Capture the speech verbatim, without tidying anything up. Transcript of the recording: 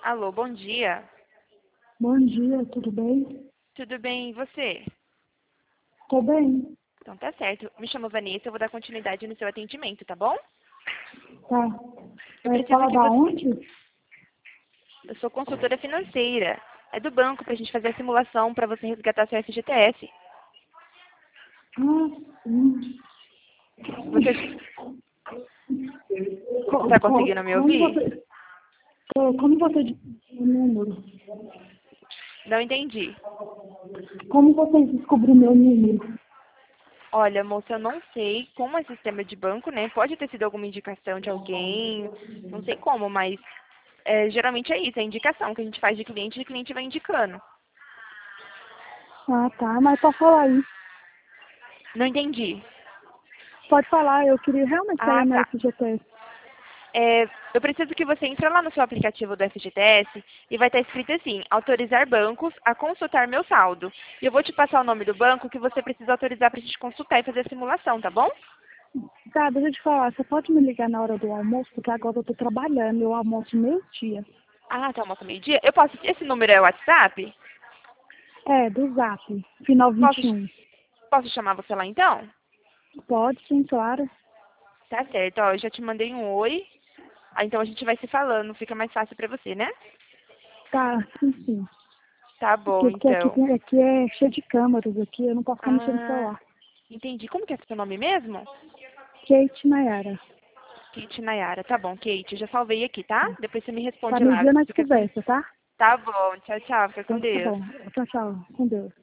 Alô, bom dia. Bom dia, tudo bem? Tudo bem, e você? Tô bem. Então tá certo. Me chamo Vanessa, eu vou dar continuidade no seu atendimento, tá bom? Tá. Eu É, preciso fala que da você... onde? Eu sou consultora financeira. É do banco pra gente fazer a simulação pra você resgatar seu F G T S. Ah, sim. Você Co- tá co- conseguindo me como ouvir? você... co- Como você descobriu o número? Não entendi. Como você descobriu meu número? Olha, moça, eu não sei como é sistema de banco, né? Pode ter sido alguma indicação de alguém, não sei como, mas é, geralmente é isso, é indicação que a gente faz de cliente e o cliente vai indicando. Ah, tá. Mas pode falar aí. Não entendi. Pode falar, eu queria realmente Ah, saber meu tá. F G T S. É, eu preciso que você entre lá no seu aplicativo do F G T S e vai estar escrito assim, autorizar bancos a consultar meu saldo. E eu vou te passar o nome do banco que você precisa autorizar para a gente consultar e fazer a simulação, tá bom? Tá, deixa eu te falar, você pode me ligar na hora do almoço? Porque agora eu tô trabalhando, eu almoço meio-dia. Ah, tá, almoço meio-dia. Eu posso, esse número é o WhatsApp? É, do Zap, final Posso, vinte e um. posso chamar você lá então? Pode, sim, claro. Tá certo, ó, eu já te mandei um oi. Ah, então a gente vai se falando, fica mais fácil para você, né? Tá, sim, sim. Tá bom, Porque, porque aqui, então. tem- aqui é cheio de câmeras aqui, eu não posso ficar mexendo no Ah, celular. entendi. Como que é seu nome mesmo? Kate Nayara. Kate Nayara. Tá bom, Kate, eu já salvei aqui, tá? Tá, Depois você me tá responde me lá. vendo na Fica com... conversa, tá? Tá bom, tchau, tchau. Fica com Então tá Deus. bom. Tchau, tchau. Com Deus.